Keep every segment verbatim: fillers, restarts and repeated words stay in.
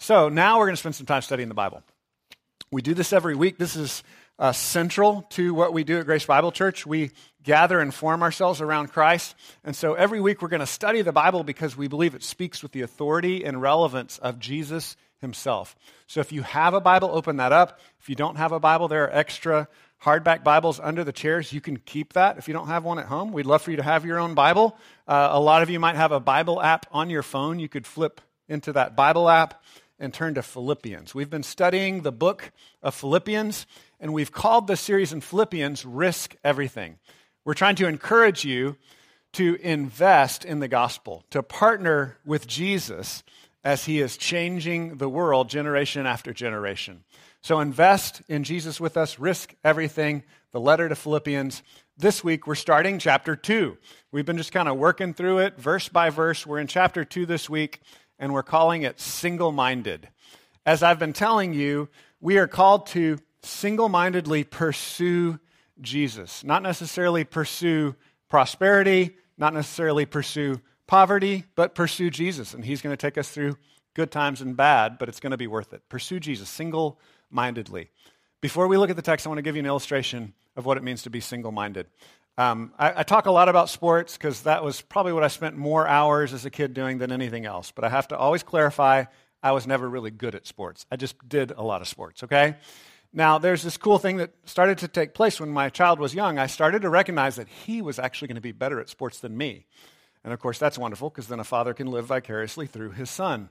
So now we're going to spend some time studying the Bible. We do this every week. This is uh, central to what we do at Grace Bible Church. We gather and form ourselves around Christ. And so every week we're going to study the Bible because we believe it speaks with the authority and relevance of Jesus himself. So if you have a Bible, open that up. If you don't have a Bible, there are extra hardback Bibles under the chairs. You can keep that if you don't have one at home. We'd love for you to have your own Bible. Uh, a lot of you might have a Bible app on your phone. You could flip into that Bible app and turn to Philippians. We've been studying the book of Philippians, and we've called this series in Philippians, Risk Everything. We're trying to encourage you to invest in the gospel, to partner with Jesus as he is changing the world generation after generation. So invest in Jesus with us, risk everything, the letter to Philippians. This week, we're starting chapter two. We've been just kind of working through it verse by verse. We're in chapter two this week, and we're calling it single-minded. As I've been telling you, we are called to single-mindedly pursue Jesus, not necessarily pursue prosperity, not necessarily pursue poverty, but pursue Jesus. And he's going to take us through good times and bad, but it's going to be worth it. Pursue Jesus single-mindedly. Before we look at the text, I want to give you an illustration of what it means to be single-minded. Um, I, I talk a lot about sports because that was probably what I spent more hours as a kid doing than anything else. But I have to always clarify, I was never really good at sports. I just did a lot of sports, okay? Now, there's this cool thing that started to take place when my child was young. I started to recognize that he was actually going to be better at sports than me. And of course, that's wonderful because then a father can live vicariously through his son.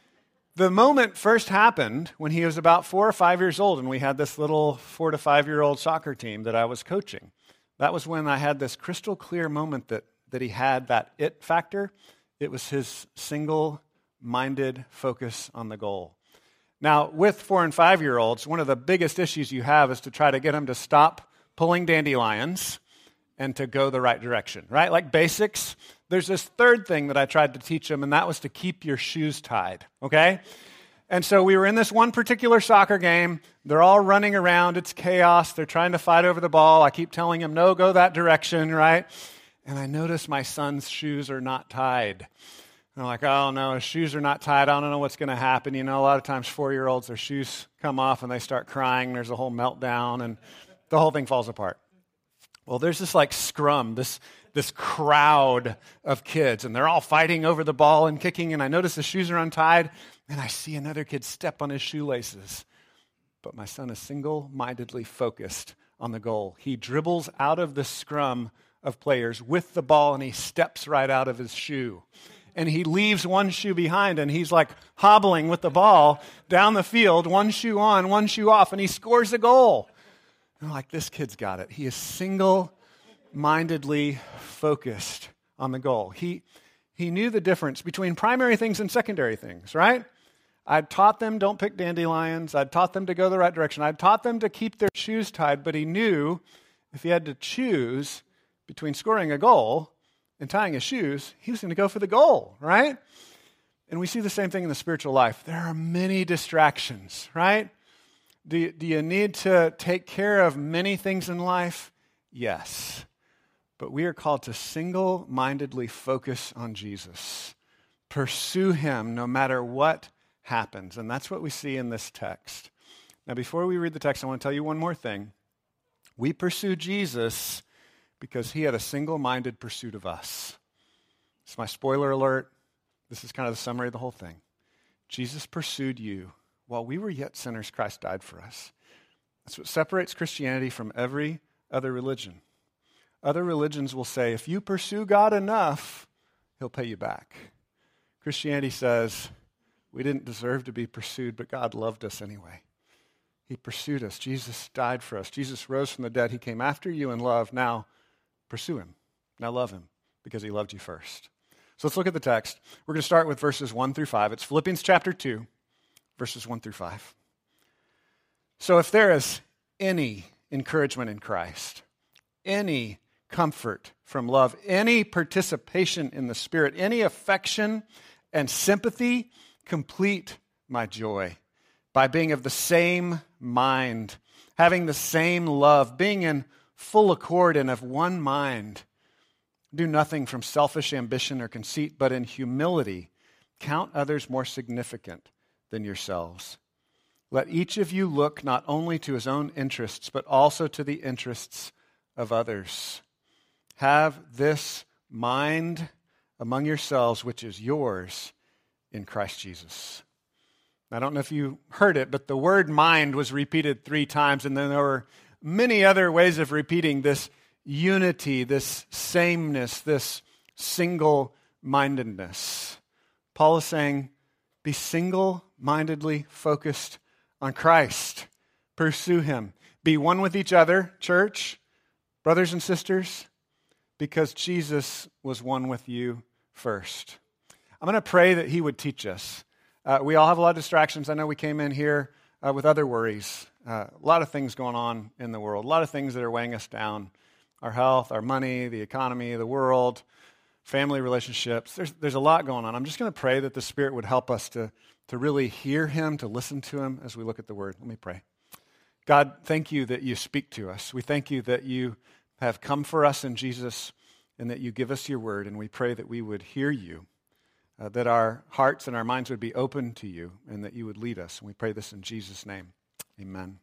The moment first happened when he was about four or five years old, and we had this little four to five-year-old soccer team that I was coaching. That was when I had this crystal clear moment that, that he had that it factor. It was his single-minded focus on the goal. Now, with four and five-year-olds, one of the biggest issues you have is to try to get them to stop pulling dandelions and to go the right direction, right? Like basics. There's this third thing that I tried to teach them, and that was to keep your shoes tied, okay? And so we were in this one particular soccer game. They're all running around. It's chaos. They're trying to fight over the ball. I keep telling them, no, go that direction, right? And I notice my son's shoes are not tied. And I'm like, oh, no, his shoes are not tied. I don't know what's going to happen. You know, a lot of times four-year-olds, their shoes come off, and they start crying. There's a whole meltdown, and the whole thing falls apart. Well, there's this like scrum, this this crowd of kids, and they're all fighting over the ball and kicking, and I notice the shoes are untied, and I see another kid step on his shoelaces. But my son is single-mindedly focused on the goal. He dribbles out of the scrum of players with the ball, and he steps right out of his shoe. And he leaves one shoe behind, and he's like hobbling with the ball down the field, one shoe on, one shoe off, and he scores a goal. And I'm like, this kid's got it. He is single-mindedly focused on the goal. He, he knew the difference between primary things and secondary things, right? I'd taught them don't pick dandelions. I'd taught them to go the right direction. I'd taught them to keep their shoes tied, but he knew if he had to choose between scoring a goal and tying his shoes, he was going to go for the goal, right? And we see the same thing in the spiritual life. There are many distractions, right? Do you, do you need to take care of many things in life? Yes. But we are called to single-mindedly focus on Jesus. Pursue him no matter what happens. And that's what we see in this text. Now, before we read the text, I want to tell you one more thing. We pursue Jesus because he had a single-minded pursuit of us. It's my spoiler alert. This is kind of the summary of the whole thing. Jesus pursued you. While we were yet sinners, Christ died for us. That's what separates Christianity from every other religion. Other religions will say, if you pursue God enough, he'll pay you back. Christianity says, we didn't deserve to be pursued, but God loved us anyway. He pursued us. Jesus died for us. Jesus rose from the dead. He came after you in love. Now, pursue him. Now love him because he loved you first. So let's look at the text. We're going to start with verses one through five. It's Philippians chapter two. Verses one through five. So if there is any encouragement in Christ, any comfort from love, any participation in the Spirit, any affection and sympathy, complete my joy by being of the same mind, having the same love, being in full accord and of one mind. Do nothing from selfish ambition or conceit, but in humility count others more significant than yourselves. Let each of you look not only to his own interests, but also to the interests of others. Have this mind among yourselves, which is yours in Christ Jesus. I don't know if you heard it, but the word mind was repeated three times, and then there were many other ways of repeating this unity, this sameness, this single-mindedness. Paul is saying, be single-mindedly focused on Christ. Pursue him. Be one with each other, church, brothers and sisters, because Jesus was one with you first. I'm going to pray that he would teach us. Uh, we all have a lot of distractions. I know we came in here uh, with other worries. Uh, a lot of things going on in the world. A lot of things that are weighing us down. Our health, our money, the economy, the world, family relationships. There's, there's a lot going on. I'm just going to pray that the Spirit would help us to, to really hear him, to listen to him as we look at the Word. Let me pray. God, thank you that you speak to us. We thank you that you have come for us in Jesus and that you give us your Word, and we pray that we would hear you. Uh, that our hearts and our minds would be open to you and that you would lead us. And we pray this in Jesus' name. Amen.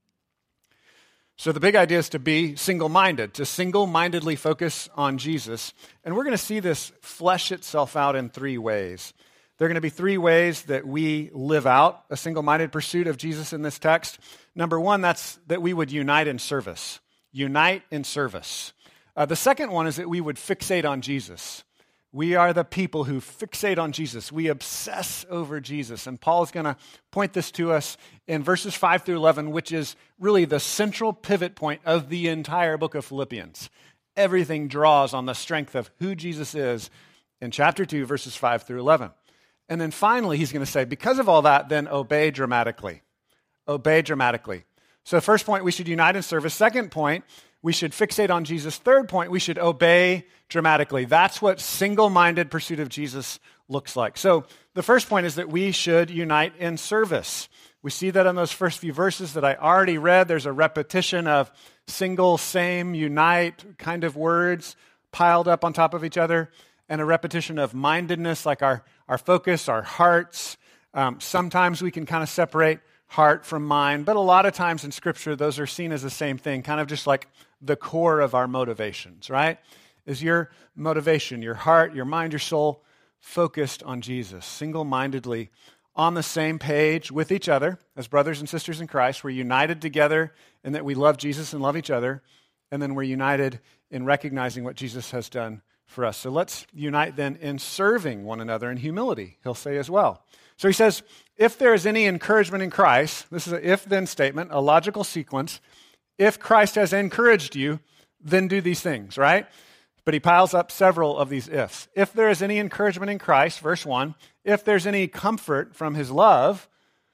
So the big idea is to be single-minded, to single-mindedly focus on Jesus. And we're going to see this flesh itself out in three ways. There are going to be three ways that we live out a single-minded pursuit of Jesus in this text. Number one, that's that we would unite in service. Unite in service. Uh, the second one is that we would fixate on Jesus. We are the people who fixate on Jesus. We obsess over Jesus. And Paul is going to point this to us in verses five through eleven, which is really the central pivot point of the entire book of Philippians. Everything draws on the strength of who Jesus is in chapter two, verses five through eleven. And then finally, he's going to say, because of all that, then obey dramatically. Obey dramatically. So first point, we should unite in service. Second point, we should fixate on Jesus. Third point, we should obey dramatically. That's what single-minded pursuit of Jesus looks like. So the first point is that we should unite in service. We see that in those first few verses that I already read. There's a repetition of single, same, unite kind of words piled up on top of each other, and a repetition of mindedness, like our, our focus, our hearts. Um, sometimes we can kind of separate heart from mind, but a lot of times in Scripture, those are seen as the same thing, kind of just like the core of our motivations, right? Is your motivation, your heart, your mind, your soul focused on Jesus, single-mindedly on the same page with each other as brothers and sisters in Christ? We're united together in that we love Jesus and love each other, and then we're united in recognizing what Jesus has done for us. So let's unite then in serving one another in humility, he'll say as well. So he says, if there is any encouragement in Christ, this is an if-then statement, a logical sequence. If Christ has encouraged you, then do these things, right? But he piles up several of these ifs. If there is any encouragement in Christ, verse one, if there's any comfort from his love,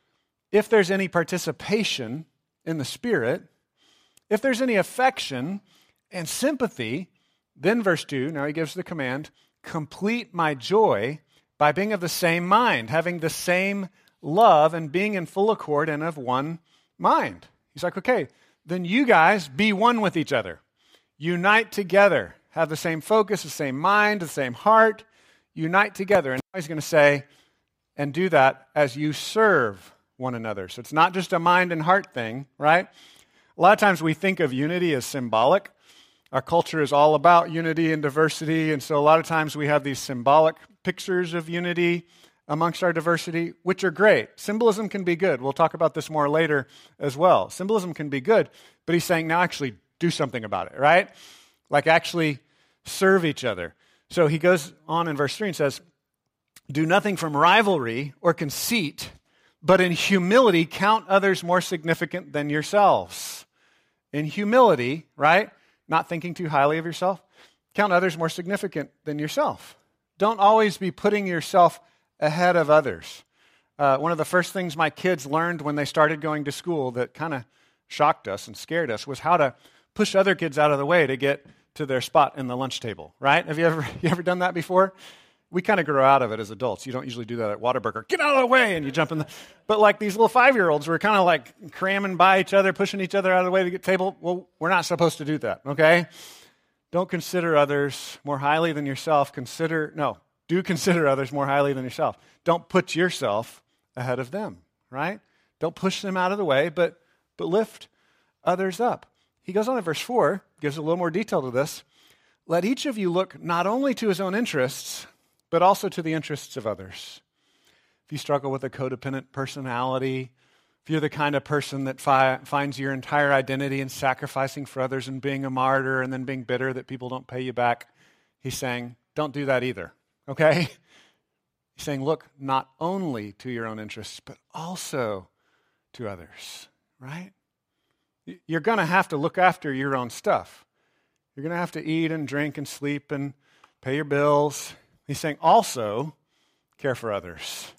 if there's any participation in the Spirit, if there's any affection and sympathy, then verse two, now he gives the command, complete my joy by being of the same mind, having the same love and being in full accord and of one mind. He's like, okay, then you guys be one with each other. Unite together. Have the same focus, the same mind, the same heart. Unite together. And he's going to say, and do that as you serve one another. So it's not just a mind and heart thing, right? A lot of times we think of unity as symbolic. Our culture is all about unity and diversity, and so a lot of times we have these symbolic pictures of unity amongst our diversity, which are great. Symbolism can be good. We'll talk about this more later as well. Symbolism can be good, but he's saying now actually do something about it, right? Like actually serve each other. So he goes on in verse three and says, do nothing from rivalry or conceit, but in humility count others more significant than yourselves. In humility, right? Not thinking too highly of yourself. Count others more significant than yourself. Don't always be putting yourself ahead of others. Uh, one of the first things my kids learned when they started going to school that kind of shocked us and scared us was how to push other kids out of the way to get to their spot in the lunch table, right? Have you ever you ever done that before? We kind of grow out of it as adults. You don't usually do that at Whataburger. Get out of the way, and you jump in the... But like these little five-year-olds were kind of like cramming by each other, pushing each other out of the way to get table. Well, we're not supposed to do that, okay? Don't consider others more highly than yourself. Consider, no, do consider others more highly than yourself. Don't put yourself ahead of them, right? Don't push them out of the way, but, but lift others up. He goes on in verse four, gives a little more detail to this. Let each of you look not only to his own interests, but also to the interests of others. If you struggle with a codependent personality, if you're the kind of person that fi- finds your entire identity in sacrificing for others and being a martyr and then being bitter that people don't pay you back, he's saying, don't do that either, okay? He's saying, look not only to your own interests, but also to others, right? You're going to have to look after your own stuff. You're going to have to eat and drink and sleep and pay your bills. He's saying also care for others.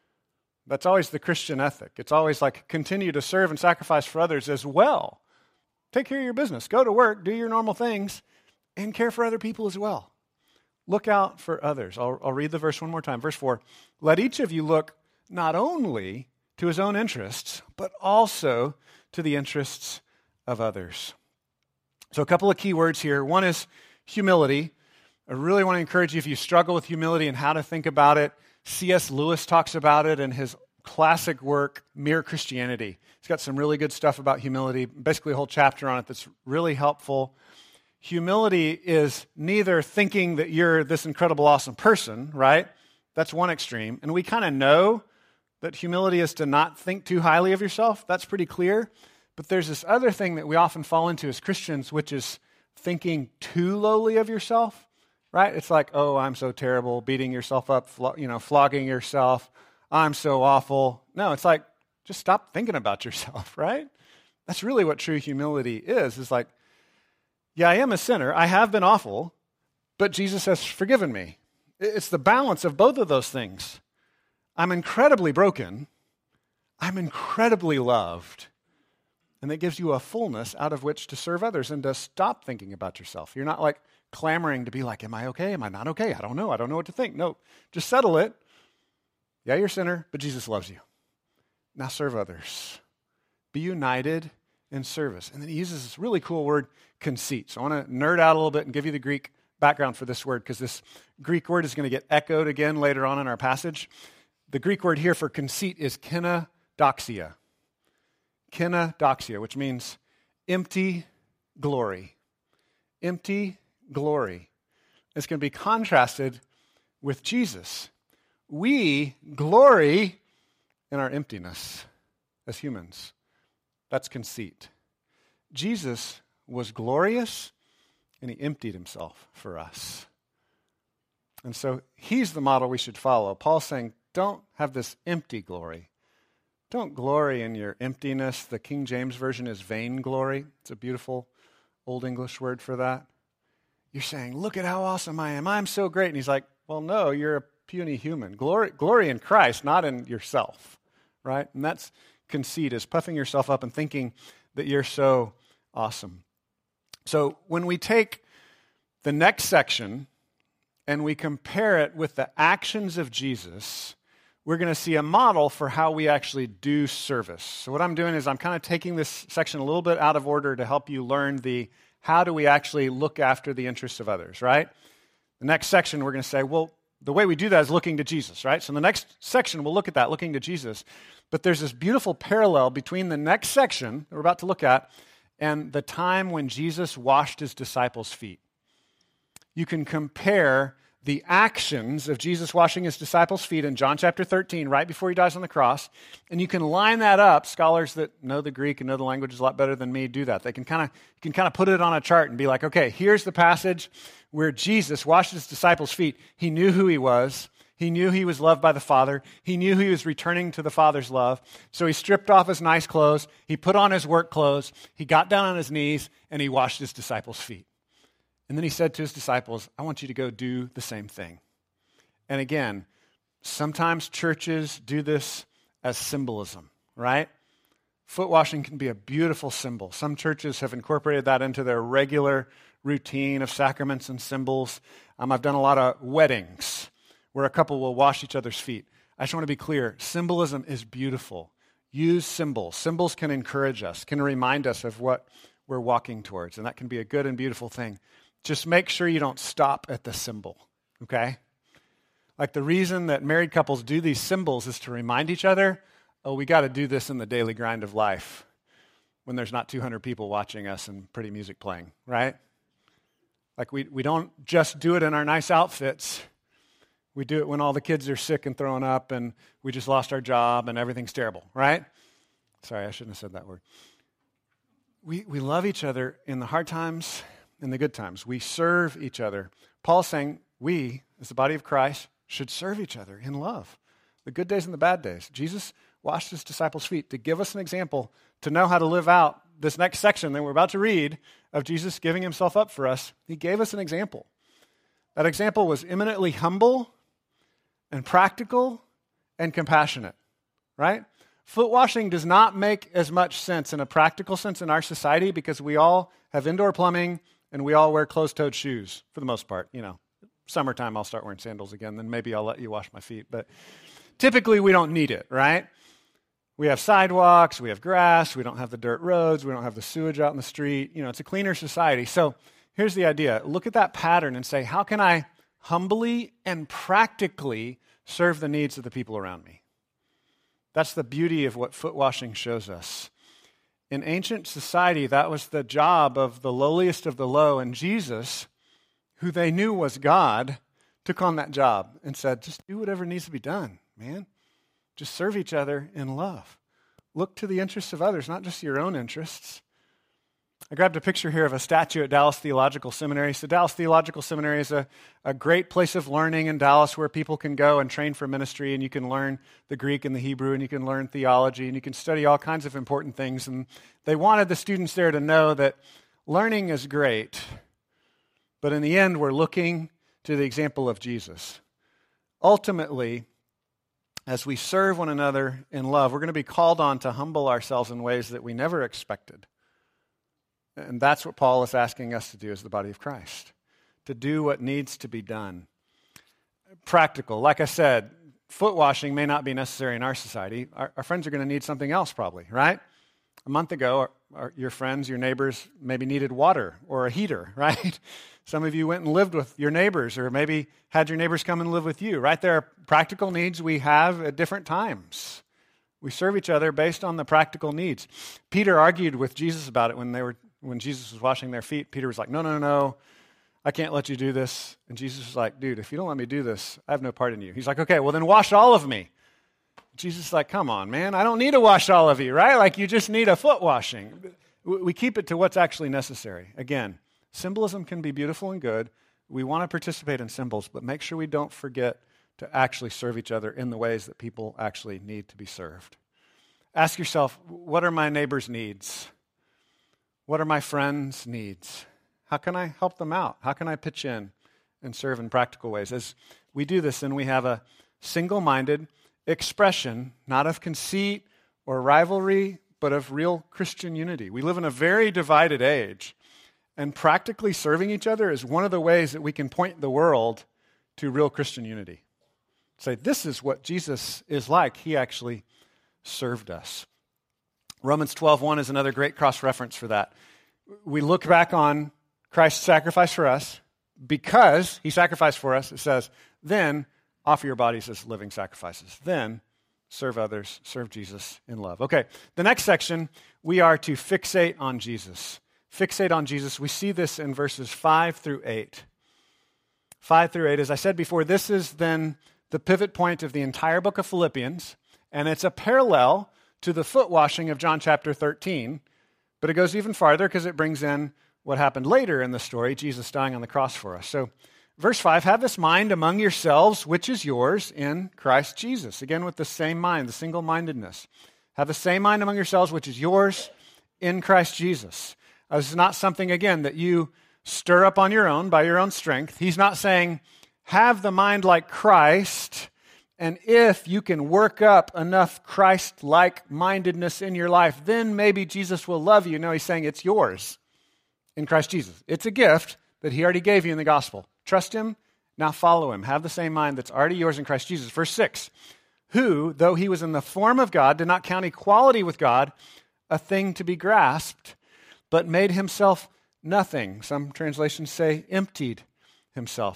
That's always the Christian ethic. It's always like continue to serve and sacrifice for others as well. Take care of your business. Go to work, do your normal things, and care for other people as well. Look out for others. I'll, I'll read the verse one more time. Verse four. Let each of you look not only to his own interests, but also to the interests of others. So a couple of key words here. One is humility. I really want to encourage you, if you struggle with humility and how to think about it, C S Lewis talks about it in his classic work, Mere Christianity. He's got some really good stuff about humility, basically a whole chapter on it that's really helpful. Humility is neither thinking that you're this incredible, awesome person, right? That's one extreme. And we kind of know that humility is to not think too highly of yourself. That's pretty clear. But there's this other thing that we often fall into as Christians, which is thinking too lowly of yourself, right? It's like, oh, I'm so terrible, beating yourself up, flo- you know, flogging yourself. I'm so awful. No, it's like, just stop thinking about yourself, right? That's really what true humility is. It's like, yeah, I am a sinner. I have been awful, but Jesus has forgiven me. It's the balance of both of those things. I'm incredibly broken. I'm incredibly loved. And that gives you a fullness out of which to serve others and to stop thinking about yourself. You're not like clamoring to be like, am I okay? Am I not okay? I don't know. I don't know what to think. No, just settle it. Yeah, you're a sinner, but Jesus loves you. Now serve others. Be united in service. And then he uses this really cool word, conceit. So I want to nerd out a little bit and give you the Greek background for this word, because this Greek word is going to get echoed again later on in our passage. The Greek word here for conceit is kenodoxia. Kenodoxia, which means empty glory. Empty glory. It's going to be contrasted with Jesus. We glory in our emptiness as humans. That's conceit. Jesus was glorious, and he emptied himself for us. And so he's the model we should follow. Paul's saying, don't have this empty glory. Don't glory in your emptiness. The King James Version is vainglory. It's a beautiful Old English word for that. You're saying, look at how awesome I am. I'm so great. And he's like, well, no, you're a puny human. Glory, glory in Christ, not in yourself, right? And that's conceit, is puffing yourself up and thinking that you're so awesome. So when we take the next section and we compare it with the actions of Jesus, we're going to see a model for how we actually do service. So what I'm doing is I'm kind of taking this section a little bit out of order to help you learn the how do we actually look after the interests of others, right? The next section we're going to say, well, the way we do that is looking to Jesus, right? So in the next section we'll look at that, looking to Jesus. But there's this beautiful parallel between the next section that we're about to look at and the time when Jesus washed his disciples' feet. You can compare the actions of Jesus washing his disciples' feet in John chapter thirteen, right before he dies on the cross, and you can line that up. Scholars that know the Greek and know the language a lot better than me do that. They can kind of you can kind of put it on a chart and be like, okay, here's the passage where Jesus washed his disciples' feet. He knew who he was. He knew he was loved by the Father. He knew he was returning to the Father's love. So he stripped off his nice clothes. He put on his work clothes. He got down on his knees, and he washed his disciples' feet. And then he said to his disciples, I want you to go do the same thing. And again, sometimes churches do this as symbolism, right? Foot washing can be a beautiful symbol. Some churches have incorporated that into their regular routine of sacraments and symbols. Um, I've done a lot of weddings where a couple will wash each other's feet. I just want to be clear, symbolism is beautiful. Use symbols. Symbols can encourage us, can remind us of what we're walking towards, and that can be a good and beautiful thing. Just make sure you don't stop at the symbol, okay? Like the reason that married couples do these symbols is to remind each other, oh, we got to do this in the daily grind of life when there's not two hundred people watching us and pretty music playing, right? Like we, we don't just do it in our nice outfits. We do it when all the kids are sick and throwing up and we just lost our job and everything's terrible, right? Sorry, I shouldn't have said that word. We, we love each other in the hard times and the good times. We serve each other. Paul's saying we, as the body of Christ, should serve each other in love. The good days and the bad days. Jesus washed his disciples' feet to give us an example to know how to live out this next section that we're about to read of Jesus giving himself up for us. He gave us an example. That example was eminently humble and practical and compassionate, right? Foot washing does not make as much sense in a practical sense in our society because we all have indoor plumbing and we all wear closed-toed shoes for the most part. You know, summertime I'll start wearing sandals again, then maybe I'll let you wash my feet. But typically we don't need it, right? We have sidewalks, we have grass, we don't have the dirt roads, we don't have the sewage out in the street. You know, it's a cleaner society. So here's the idea. Look at that pattern and say, how can I humbly and practically serve the needs of the people around me? That's the beauty of what foot washing shows us. In ancient society, that was the job of the lowliest of the low, and Jesus, who they knew was God, took on that job and said, just do whatever needs to be done, man. Just serve each other in love. Look to the interests of others, not just your own interests. I grabbed a picture here of a statue at Dallas Theological Seminary. So Dallas Theological Seminary is a, a great place of learning in Dallas where people can go and train for ministry, and you can learn the Greek and the Hebrew, and you can learn theology, and you can study all kinds of important things. And they wanted the students there to know that learning is great, but in the end, we're looking to the example of Jesus. Ultimately, as we serve one another in love, we're going to be called on to humble ourselves in ways that we never expected. And that's what Paul is asking us to do as the body of Christ, to do what needs to be done. Practical. Like I said, foot washing may not be necessary in our society. Our, our friends are going to need something else probably, right? A month ago, our, our, your friends, your neighbors maybe needed water or a heater, right? Some of you went and lived with your neighbors or maybe had your neighbors come and live with you, right? There are practical needs we have at different times. We serve each other based on the practical needs. Peter argued with Jesus about it when they were When Jesus was washing their feet. Peter was like, no, no, no, no, I can't let you do this. And Jesus was like, dude, if you don't let me do this, I have no part in you. He's like, okay, well then wash all of me. Jesus is like, come on, man, I don't need to wash all of you, right? Like you just need a foot washing. We keep it to what's actually necessary. Again, symbolism can be beautiful and good. We want to participate in symbols, but make sure we don't forget to actually serve each other in the ways that people actually need to be served. Ask yourself, what are my neighbor's needs? What are my friends' needs? How can I help them out? How can I pitch in and serve in practical ways? As we do this, then we have a single-minded expression, not of conceit or rivalry, but of real Christian unity. We live in a very divided age, and practically serving each other is one of the ways that we can point the world to real Christian unity. Say, this is what Jesus is like. He actually served us. Romans twelve one is another great cross-reference for that. We look back on Christ's sacrifice for us. Because he sacrificed for us, it says, then offer your bodies as living sacrifices. Then serve others, serve Jesus in love. Okay, the next section, we are to fixate on Jesus. Fixate on Jesus. We see this in verses five through eight. five through eight, as I said before, this is then the pivot point of the entire book of Philippians, and it's a parallel to the foot washing of John chapter thirteen, but it goes even farther because it brings in what happened later in the story, Jesus dying on the cross for us. So verse five, have this mind among yourselves, which is yours in Christ Jesus. Again, with the same mind, the single-mindedness. Have the same mind among yourselves, which is yours in Christ Jesus. Uh, this is not something, again, that you stir up on your own by your own strength. He's not saying, have the mind like Christ, and if you can work up enough Christ-like mindedness in your life, then maybe Jesus will love you. No, he's saying it's yours in Christ Jesus. It's a gift that he already gave you in the gospel. Trust him, now follow him. Have the same mind that's already yours in Christ Jesus. Verse six, who, though he was in the form of God, did not count equality with God a thing to be grasped, but made himself nothing. Some translations say emptied himself,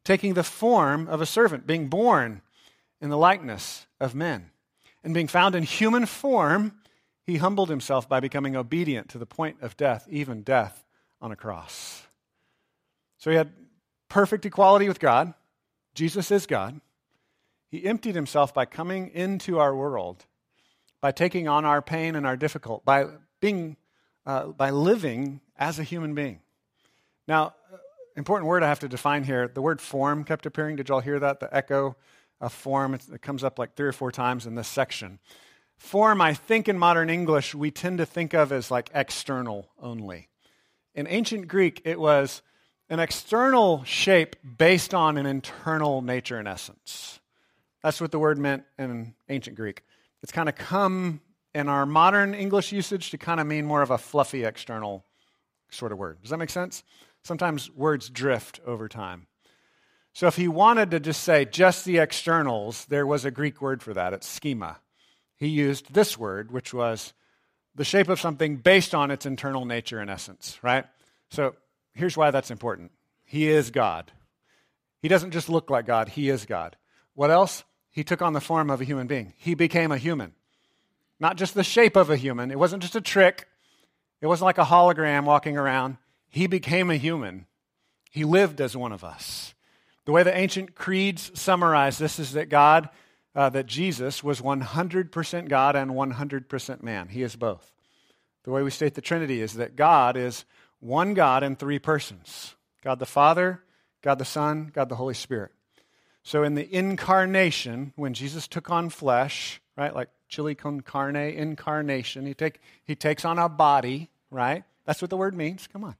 taking the form of a servant, being born in the likeness of men. And being found in human form, he humbled himself by becoming obedient to the point of death, even death on a cross. So he had perfect equality with God. Jesus is God. He emptied himself by coming into our world, by taking on our pain and our difficult, by being, uh, by living as a human being. Now, important word I have to define here. The word form kept appearing. Did y'all hear that? The echo of form. It's, it comes up like three or four times in this section. Form, I think in modern English, we tend to think of as like external only. In ancient Greek, it was an external shape based on an internal nature and essence. That's what the word meant in ancient Greek. It's kind of come in our modern English usage to kind of mean more of a fluffy external sort of word. Does that make sense? Sometimes words drift over time. So if he wanted to just say just the externals, there was a Greek word for that. It's schema. He used this word, which was the shape of something based on its internal nature and essence, right? So here's why that's important. He is God. He doesn't just look like God. He is God. What else? He took on the form of a human being. He became a human. Not just the shape of a human. It wasn't just a trick. It wasn't like a hologram walking around. He became a human. He lived as one of us. The way the ancient creeds summarize this is that God, uh, that Jesus was one hundred percent God and one hundred percent man. He is both. The way we state the Trinity is that God is one God in three persons. God the Father, God the Son, God the Holy Spirit. So in the incarnation, when Jesus took on flesh, right, like chili con carne, incarnation, he, take, he takes on a body, right? That's what the word means. Come on.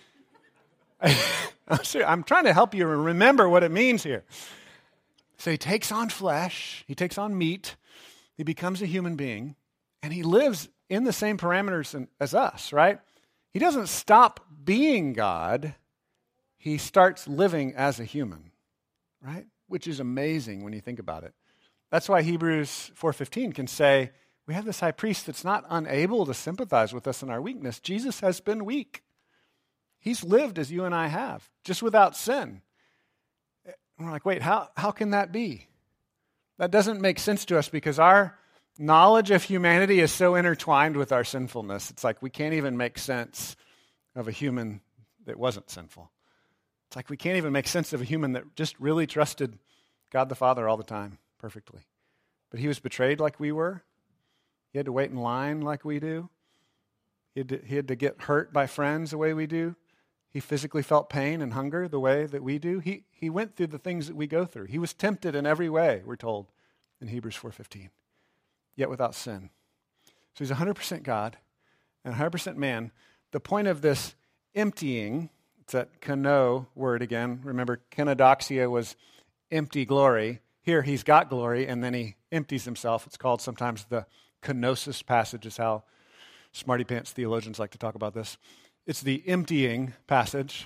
I'm trying to help you remember what it means here. So he takes on flesh, he takes on meat, he becomes a human being, and he lives in the same parameters as us, right? He doesn't stop being God, he starts living as a human, right? Which is amazing when you think about it. That's why Hebrews four fifteen can say, we have this high priest that's not unable to sympathize with us in our weakness. Jesus has been weak. He's lived as you and I have, just without sin. And we're like, wait, how, how can that be? That doesn't make sense to us because our knowledge of humanity is so intertwined with our sinfulness. It's like we can't even make sense of a human that wasn't sinful. It's like we can't even make sense of a human that just really trusted God the Father all the time perfectly. But he was betrayed like we were. He had to wait in line like we do. He had to, he had to get hurt by friends the way we do. He physically felt pain and hunger the way that we do. He, he went through the things that we go through. He was tempted in every way, we're told in Hebrews four fifteen, yet without sin. So he's one hundred percent God and one hundred percent man. The point of this emptying, it's that keno word again. Remember, kenodoxia was empty glory. Here he's got glory and then he empties himself. It's called sometimes the kenosis passage is how smarty pants theologians like to talk about this. It's the emptying passage.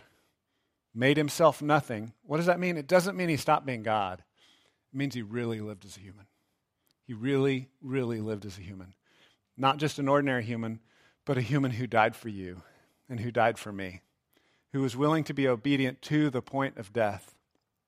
Made himself nothing. What does that mean? It doesn't mean he stopped being God. It means he really lived as a human. He really, really lived as a human. Not just an ordinary human, but a human who died for you and who died for me, who was willing to be obedient to the point of death.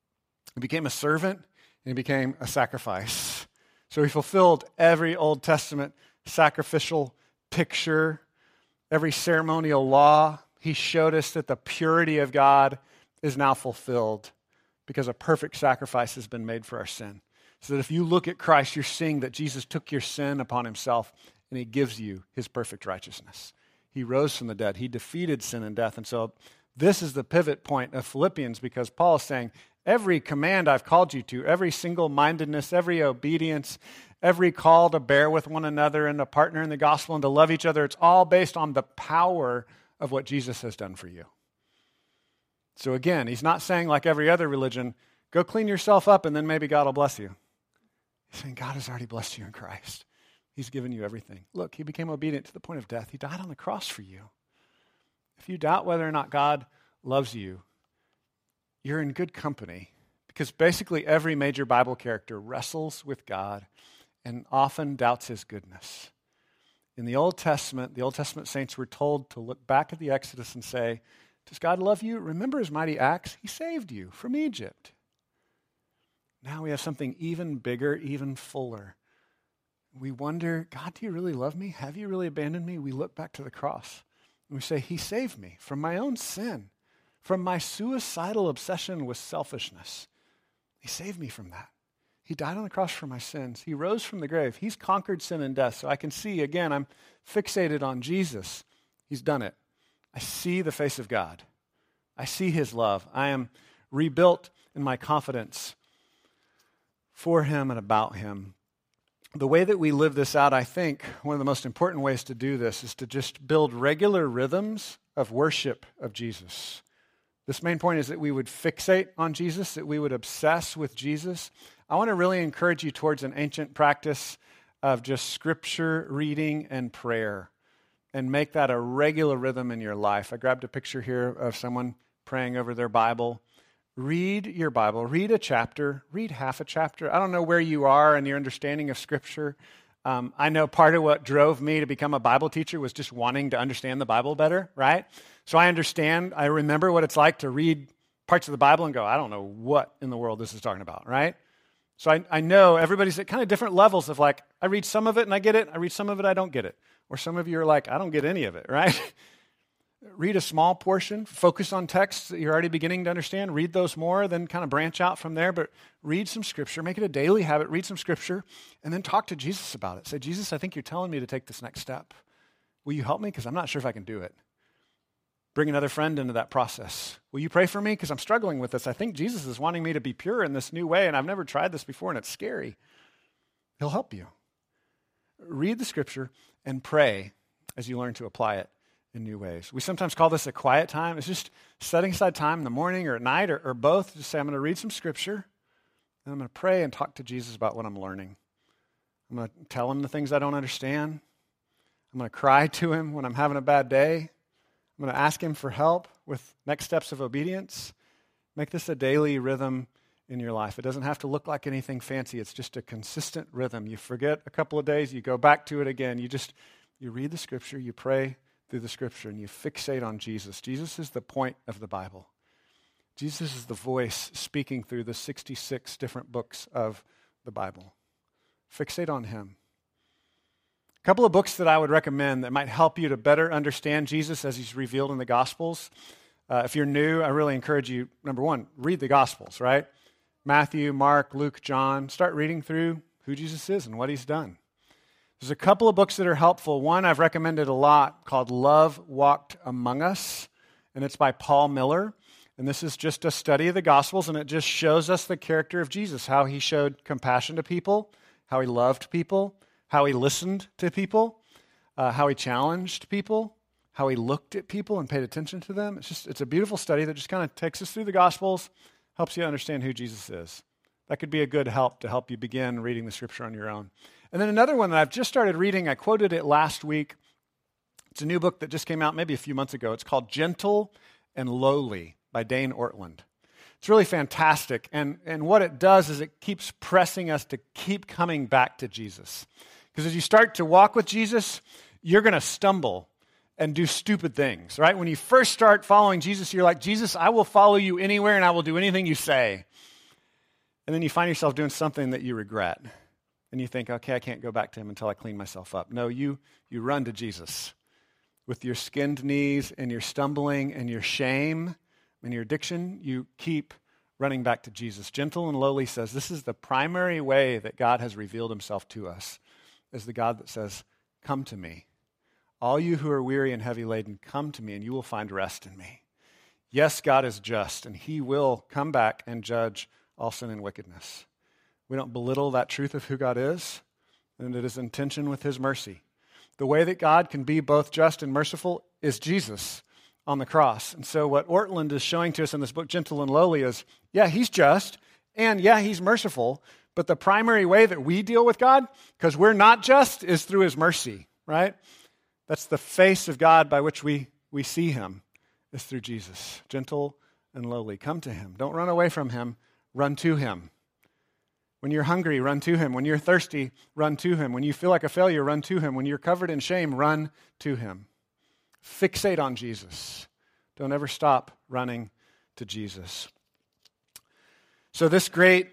He became a servant and he became a sacrifice. So he fulfilled every Old Testament sacrificial picture, every ceremonial law. He showed us that the purity of God is now fulfilled because a perfect sacrifice has been made for our sin. So that if you look at Christ, you're seeing that Jesus took your sin upon himself and he gives you his perfect righteousness. He rose from the dead. He defeated sin and death. And so this is the pivot point of Philippians because Paul is saying, every command I've called you to, every single-mindedness, every obedience, every call to bear with one another and to partner in the gospel and to love each other, it's all based on the power of what Jesus has done for you. So again, he's not saying like every other religion, go clean yourself up and then maybe God will bless you. He's saying God has already blessed you in Christ. He's given you everything. Look, he became obedient to the point of death. He died on the cross for you. If you doubt whether or not God loves you, you're in good company because basically every major Bible character wrestles with God and often doubts his goodness. In the Old Testament, the Old Testament saints were told to look back at the Exodus and say, does God love you? Remember his mighty acts? He saved you from Egypt. Now we have something even bigger, even fuller. We wonder, God, do you really love me? Have you really abandoned me? We look back to the cross and we say, he saved me from my own sin, from my suicidal obsession with selfishness. He saved me from that. He died on the cross for my sins. He rose from the grave. He's conquered sin and death. So I can see, again, I'm fixated on Jesus. He's done it. I see the face of God. I see his love. I am rebuilt in my confidence for him and about him. The way that we live this out, I think, one of the most important ways to do this is to just build regular rhythms of worship of Jesus. This main point is that we would fixate on Jesus, that we would obsess with Jesus. I want to really encourage you towards an ancient practice of just scripture reading and prayer and make that a regular rhythm in your life. I grabbed a picture here of someone praying over their Bible. Read your Bible. Read a chapter. Read half a chapter. I don't know where you are in your understanding of Scripture. Um, I know part of what drove me to become a Bible teacher was just wanting to understand the Bible better, right? So I understand, I remember what it's like to read parts of the Bible and go, I don't know what in the world this is talking about, right? So I, I know everybody's at kind of different levels of like, I read some of it and I get it. I read some of it, I don't get it. Or some of you are like, I don't get any of it, right? Read a small portion, focus on texts that you're already beginning to understand, read those more, then kind of branch out from there, but read some scripture, make it a daily habit, read some scripture, and then talk to Jesus about it. Say, Jesus, I think you're telling me to take this next step. Will you help me? Because I'm not sure if I can do it. Bring another friend into that process. Will you pray for me? Because I'm struggling with this. I think Jesus is wanting me to be pure in this new way, and I've never tried this before, and it's scary. He'll help you. Read the scripture and pray as you learn to apply it in new ways. We sometimes call this a quiet time. It's just setting aside time in the morning or at night or, or both. Just say, I'm going to read some scripture, and I'm going to pray and talk to Jesus about what I'm learning. I'm going to tell him the things I don't understand. I'm going to cry to him when I'm having a bad day. I'm going to ask him for help with next steps of obedience. Make this a daily rhythm in your life. It doesn't have to look like anything fancy. It's just a consistent rhythm. You forget a couple of days, you go back to it again. You just, you read the scripture, you pray through the scripture, and you fixate on Jesus. Jesus is the point of the Bible. Jesus is the voice speaking through the sixty-six different books of the Bible. Fixate on him. A couple of books that I would recommend that might help you to better understand Jesus as he's revealed in the Gospels. Uh, if you're new, I really encourage you, number one, read the Gospels, right? Matthew, Mark, Luke, John. Start reading through who Jesus is and what he's done. There's a couple of books that are helpful. One I've recommended a lot called Love Walked Among Us, and it's by Paul Miller. And this is just a study of the Gospels, and it just shows us the character of Jesus, how he showed compassion to people, how he loved people, how he listened to people, uh, how he challenged people, how he looked at people and paid attention to them. It's just, it's a beautiful study that just kind of takes us through the Gospels, helps you understand who Jesus is. That could be a good help to help you begin reading the scripture on your own. And then another one that I've just started reading, I quoted it last week. It's a new book that just came out maybe a few months ago. It's called Gentle and Lowly by Dane Ortland. It's really fantastic. And, and what it does is it keeps pressing us to keep coming back to Jesus. Because as you start to walk with Jesus, you're going to stumble and do stupid things, right? When you first start following Jesus, you're like, Jesus, I will follow you anywhere and I will do anything you say. And then you find yourself doing something that you regret. And you think, okay, I can't go back to him until I clean myself up. No, you you run to Jesus with your skinned knees and your stumbling and your shame and your addiction. You keep running back to Jesus. Gentle and Lowly says this is the primary way that God has revealed himself to us, as the God that says, come to me. All you who are weary and heavy laden, come to me and you will find rest in me. Yes, God is just, and he will come back and judge all sin and wickedness. We don't belittle that truth of who God is, and it is in tension with his mercy. The way that God can be both just and merciful is Jesus on the cross. And so what Ortland is showing to us in this book, Gentle and Lowly, is, yeah, he's just, and yeah, he's merciful, but the primary way that we deal with God, because we're not just, is through his mercy, right? That's the face of God by which we, we see him, is through Jesus. Gentle and lowly. Come to him. Don't run away from him. Run to him. When you're hungry, run to him. When you're thirsty, run to him. When you feel like a failure, run to him. When you're covered in shame, run to him. Fixate on Jesus. Don't ever stop running to Jesus. So this great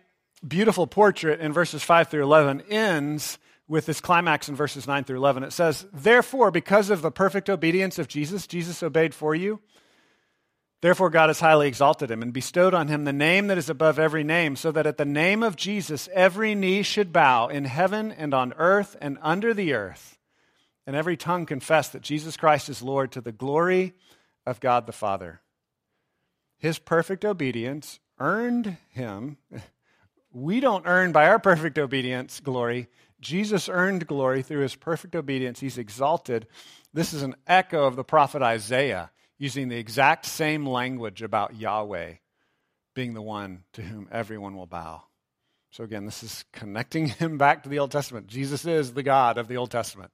beautiful portrait in verses five through eleven ends with this climax in verses nine through eleven. It says, therefore, because of the perfect obedience of Jesus, Jesus obeyed for you. Therefore, God has highly exalted him and bestowed on him the name that is above every name, so that at the name of Jesus, every knee should bow in heaven and on earth and under the earth, and every tongue confess that Jesus Christ is Lord, to the glory of God the Father. His perfect obedience earned him. We don't earn by our perfect obedience glory. Jesus earned glory through his perfect obedience. He's exalted. This is an echo of the prophet Isaiah, using the exact same language about Yahweh being the one to whom everyone will bow. So again, this is connecting him back to the Old Testament. Jesus is the God of the Old Testament.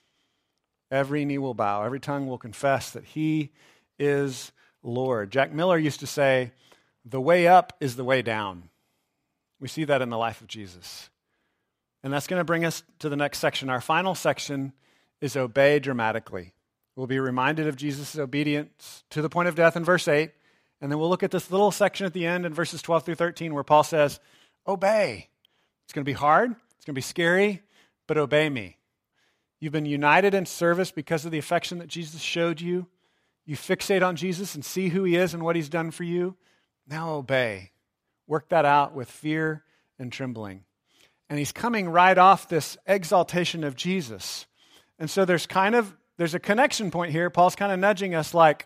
Every knee will bow. Every tongue will confess that he is Lord. Jack Miller used to say, the way up is the way down. We see that in the life of Jesus. And that's going to bring us to the next section. Our final section is obey dramatically. We'll be reminded of Jesus' obedience to the point of death in verse eight, and then we'll look at this little section at the end in verses twelve through thirteen where Paul says, obey. It's going to be hard, it's going to be scary, but obey me. You've been united in service because of the affection that Jesus showed you. You fixate on Jesus and see who he is and what he's done for you. Now obey. Work that out with fear and trembling. And he's coming right off this exaltation of Jesus. And so there's kind of There's a connection point here. Paul's kind of nudging us like,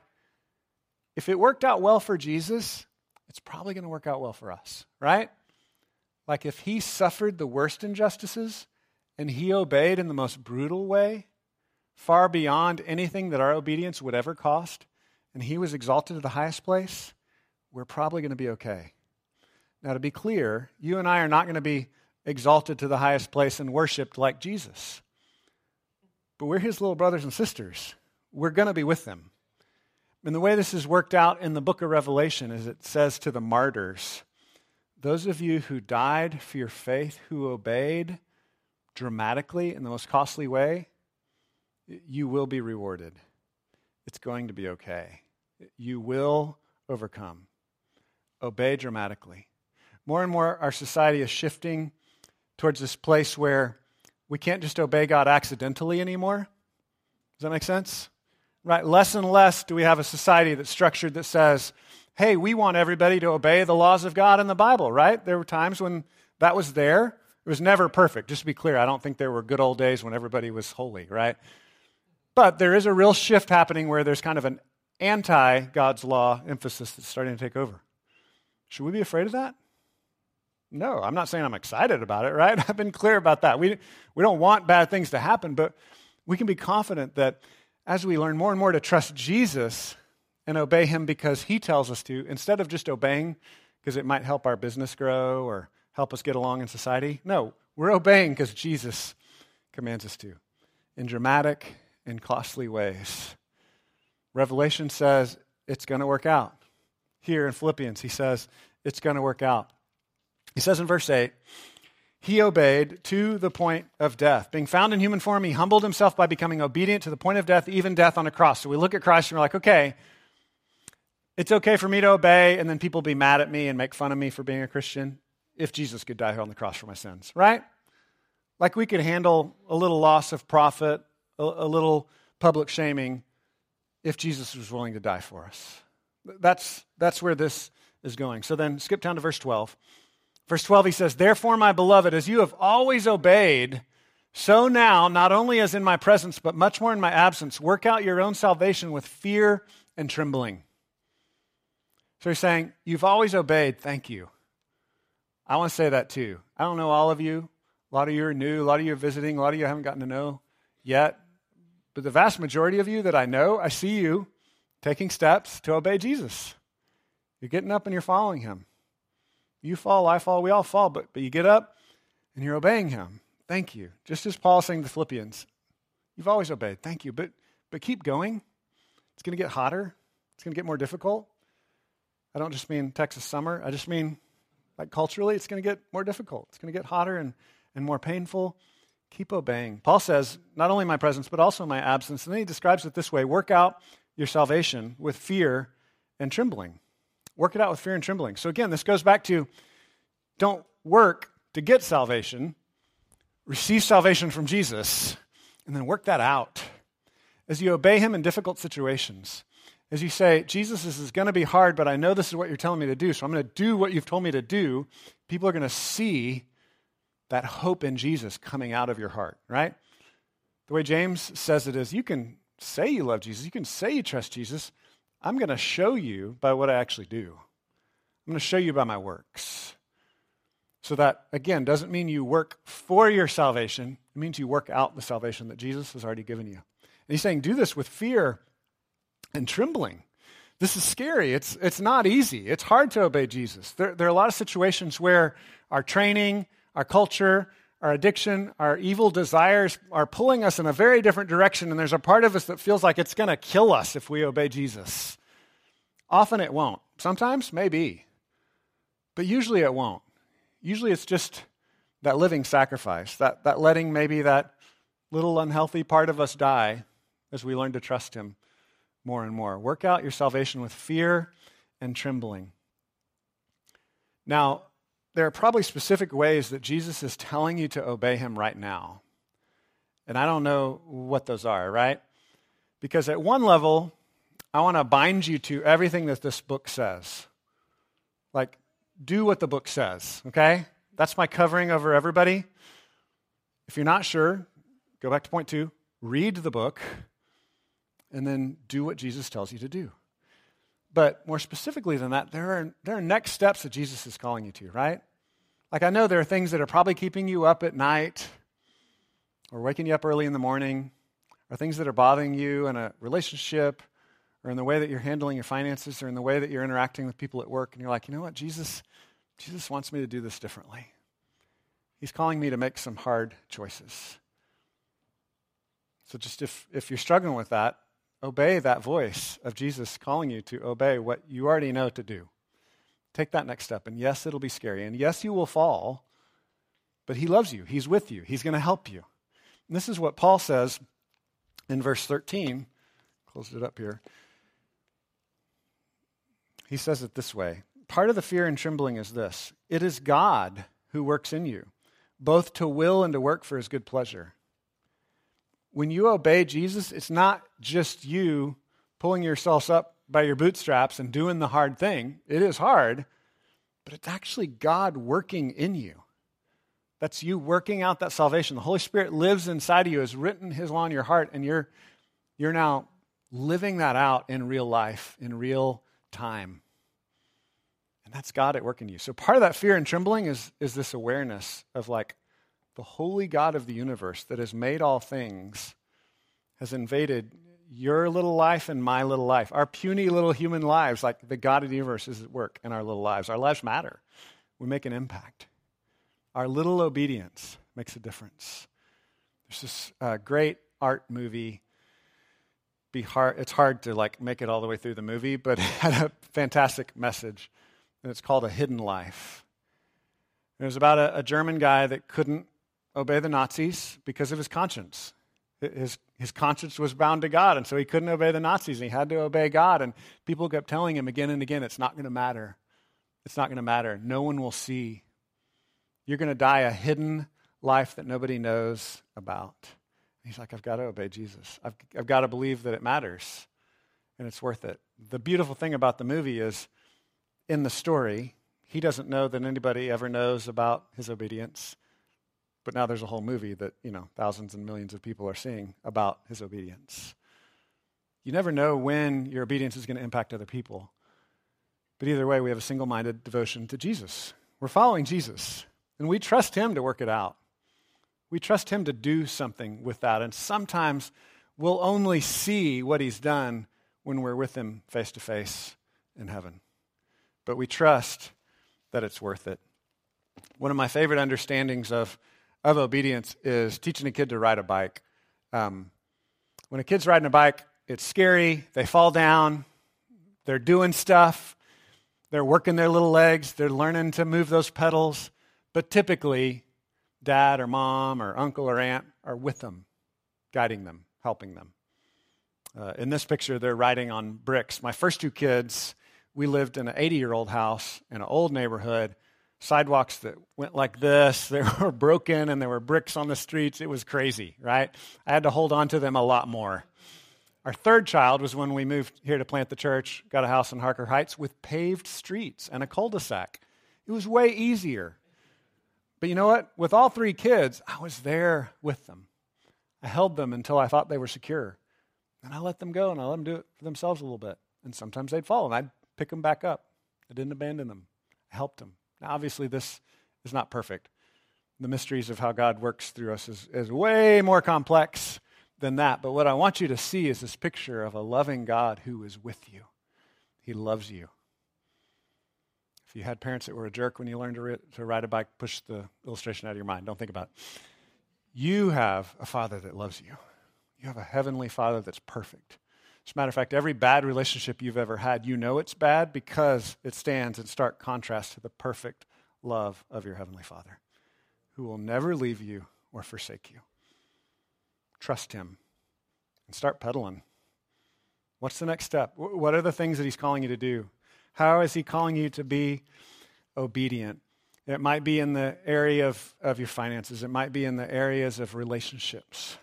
if it worked out well for Jesus, it's probably going to work out well for us, right? Like if he suffered the worst injustices and he obeyed in the most brutal way, far beyond anything that our obedience would ever cost, and he was exalted to the highest place, we're probably going to be okay. Now, to be clear, you and I are not going to be exalted to the highest place and worshiped like Jesus. But we're his little brothers and sisters. We're going to be with them. And the way this is worked out in the book of Revelation is it says to the martyrs, those of you who died for your faith, who obeyed dramatically in the most costly way, you will be rewarded. It's going to be okay. You will overcome. Obey dramatically. More and more, our society is shifting towards this place where we can't just obey God accidentally anymore. Does that make sense? Right? Less and less do we have a society that's structured that says, hey, we want everybody to obey the laws of God in the Bible, right? There were times when that was there. It was never perfect. Just to be clear, I don't think there were good old days when everybody was holy, right? But there is a real shift happening where there's kind of an anti-God's law emphasis that's starting to take over. Should we be afraid of that? No, I'm not saying I'm excited about it, right? I've been clear about that. We, we don't want bad things to happen, but we can be confident that as we learn more and more to trust Jesus and obey him because he tells us to, instead of just obeying because it might help our business grow or help us get along in society, no, we're obeying because Jesus commands us to in dramatic and costly ways. Revelation says it's going to work out. Here in Philippians, he says it's going to work out. He says in verse eight, he obeyed to the point of death. Being found in human form, he humbled himself by becoming obedient to the point of death, even death on a cross. So we look at Christ and we're like, okay, it's okay for me to obey, and then people be mad at me and make fun of me for being a Christian if Jesus could die on the cross for my sins, right? Like we could handle a little loss of profit, a, a little public shaming if Jesus was willing to die for us. That's, that's where this is going. So then skip down to verse twelve. Verse twelve, he says, therefore, my beloved, as you have always obeyed, so now, not only as in my presence, but much more in my absence, work out your own salvation with fear and trembling. So he's saying, you've always obeyed, thank you. I want to say that too. I don't know all of you. A lot of you are new. A lot of you are visiting. A lot of you I haven't gotten to know yet. But the vast majority of you that I know, I see you taking steps to obey Jesus. You're getting up and you're following him. You fall, I fall, we all fall, but, but you get up and you're obeying him. Thank you. Just as Paul is saying to the Philippians, you've always obeyed. Thank you. But, but keep going. It's going to get hotter. It's going to get more difficult. I don't just mean Texas summer. I just mean like culturally, it's going to get more difficult. It's going to get hotter and, and more painful. Keep obeying. Paul says, not only my presence, but also my absence. And then he describes it this way, work out your salvation with fear and trembling. Work it out with fear and trembling. So again, this goes back to don't work to get salvation. Receive salvation from Jesus, and then work that out. As you obey him in difficult situations, as you say, Jesus, this is going to be hard, but I know this is what you're telling me to do, so I'm going to do what you've told me to do, people are going to see that hope in Jesus coming out of your heart, right? The way James says it is, you can say you love Jesus, you can say you trust Jesus. I'm going to show you by what I actually do. I'm going to show you by my works. So that, again, doesn't mean you work for your salvation. It means you work out the salvation that Jesus has already given you. And he's saying, do this with fear and trembling. This is scary. It's, it's not easy. It's hard to obey Jesus. There, there are a lot of situations where our training, our culture, our addiction, our evil desires are pulling us in a very different direction, and there's a part of us that feels like it's going to kill us if we obey Jesus. Often it won't. Sometimes, maybe. But usually it won't. Usually it's just that living sacrifice, that, that letting maybe that little unhealthy part of us die as we learn to trust him more and more. Work out your salvation with fear and trembling. Now, there are probably specific ways that Jesus is telling you to obey him right now. And I don't know what those are, right? Because at one level, I want to bind you to everything that this book says. Like, do what the book says, okay? That's my covering over everybody. If you're not sure, go back to point two, read the book, and then do what Jesus tells you to do. But more specifically than that, there are, there are next steps that Jesus is calling you to, right? Like I know there are things that are probably keeping you up at night or waking you up early in the morning, or things that are bothering you in a relationship or in the way that you're handling your finances or in the way that you're interacting with people at work. And you're like, you know what, Jesus, Jesus wants me to do this differently. He's calling me to make some hard choices. So just if, if you're struggling with that, obey that voice of Jesus calling you to obey what you already know to do. Take that next step. And yes, it'll be scary. And yes, you will fall. But he loves you. He's with you. He's going to help you. And this is what Paul says in verse thirteen. Closed it up here. He says it this way. Part of the fear and trembling is this. It is God who works in you, both to will and to work for his good pleasure. When you obey Jesus, it's not just you pulling yourselves up by your bootstraps and doing the hard thing. It is hard, but it's actually God working in you. That's you working out that salvation. The Holy Spirit lives inside of you, has written his law in your heart, and you're, you're now living that out in real life, in real time. And that's God at work in you. So part of that fear and trembling is, is this awareness of like the holy God of the universe that has made all things has invaded your little life and my little life. Our puny little human lives, like the God of the universe is at work in our little lives. Our lives matter. We make an impact. Our little obedience makes a difference. There's this uh, great art movie. Be hard. It's hard to like make it all the way through the movie, but it had a fantastic message. And it's called A Hidden Life. It was about a, a German guy that couldn't obey the Nazis because of his conscience. His, his conscience was bound to God, and so he couldn't obey the Nazis, and he had to obey God. And people kept telling him again and again, it's not going to matter. It's not going to matter. No one will see. You're going to die a hidden life that nobody knows about. And he's like, I've got to obey Jesus. I've, I've got to believe that it matters, and it's worth it. The beautiful thing about the movie is, in the story, he doesn't know that anybody ever knows about his obedience. But now there's a whole movie that, you know, thousands and millions of people are seeing about his obedience. You never know when your obedience is going to impact other people. But either way, we have a single-minded devotion to Jesus. We're following Jesus, and we trust him to work it out. We trust him to do something with that. And sometimes we'll only see what he's done when we're with him face-to-face in heaven. But we trust that it's worth it. One of my favorite understandings of, of obedience is teaching a kid to ride a bike. Um, when a kid's riding a bike, it's scary. They fall down. They're doing stuff. They're working their little legs. They're learning to move those pedals. But typically, dad or mom or uncle or aunt are with them, guiding them, helping them. Uh, in this picture, they're riding on bricks. My first two kids, we lived in an eighty-year-old house in an old neighborhood, sidewalks that went like this. They were broken and there were bricks on the streets. It was crazy, right? I had to hold on to them a lot more. Our third child was when we moved here to plant the church, got a house in Harker Heights with paved streets and a cul-de-sac. It was way easier. But you know what? With all three kids, I was there with them. I held them until I thought they were secure. And I let them go and I let them do it for themselves a little bit. And sometimes they'd fall and I'd pick them back up. I didn't abandon them. I helped them. Now, obviously, this is not perfect. The mysteries of how God works through us is, is way more complex than that. But what I want you to see is this picture of a loving God who is with you. He loves you. If you had parents that were a jerk when you learned to, ri- to ride a bike, push the illustration out of your mind. Don't think about it. You have a Father that loves you. You have a heavenly Father that's perfect. As a matter of fact, every bad relationship you've ever had, you know it's bad because it stands in stark contrast to the perfect love of your Heavenly Father, who will never leave you or forsake you. Trust Him and start pedaling. What's the next step? What are the things that He's calling you to do? How is He calling you to be obedient? It might be in the area of, of your finances. It might be in the areas of relationships.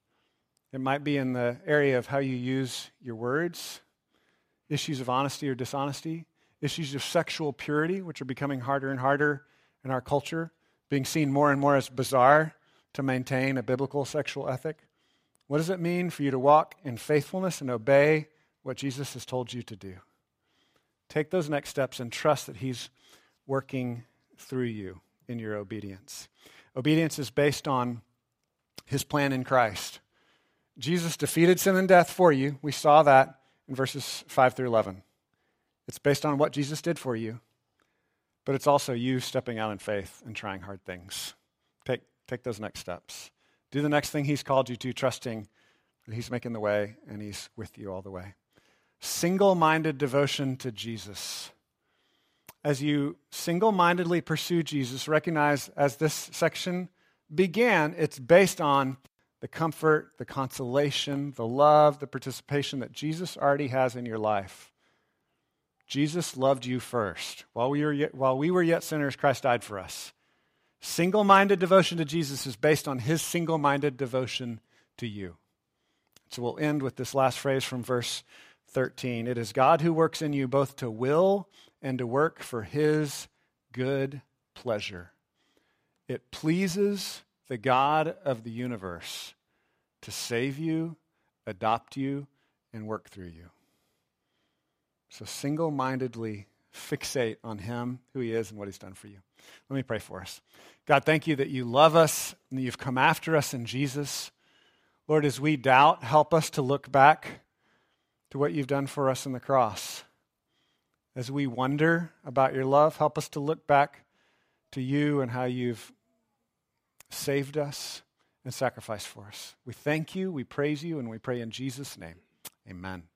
It might be in the area of how you use your words, issues of honesty or dishonesty, issues of sexual purity, which are becoming harder and harder in our culture, being seen more and more as bizarre to maintain a biblical sexual ethic. What does it mean for you to walk in faithfulness and obey what Jesus has told you to do? Take those next steps and trust that He's working through you in your obedience. Obedience is based on His plan in Christ. Jesus defeated sin and death for you. We saw that in verses five through eleven. It's based on what Jesus did for you, but it's also you stepping out in faith and trying hard things. Take, take those next steps. Do the next thing He's called you to, trusting that He's making the way and He's with you all the way. Single-minded devotion to Jesus. As you single-mindedly pursue Jesus, recognize as this section began, it's based on the comfort, the consolation, the love, the participation that Jesus already has in your life. Jesus loved you first. While we were yet, while we were yet sinners, Christ died for us. Single-minded devotion to Jesus is based on His single-minded devotion to you. So we'll end with this last phrase from verse thirteen. It is God who works in you both to will and to work for His good pleasure. It pleases the God of the universe to save you, adopt you, and work through you. So single-mindedly fixate on Him, who He is, and what He's done for you. Let me pray for us. God, thank You that You love us and that You've come after us in Jesus. Lord, as we doubt, help us to look back to what You've done for us in the cross. As we wonder about Your love, help us to look back to You and how You've saved us and sacrificed for us. We thank You, we praise You, and we pray in Jesus' name. Amen.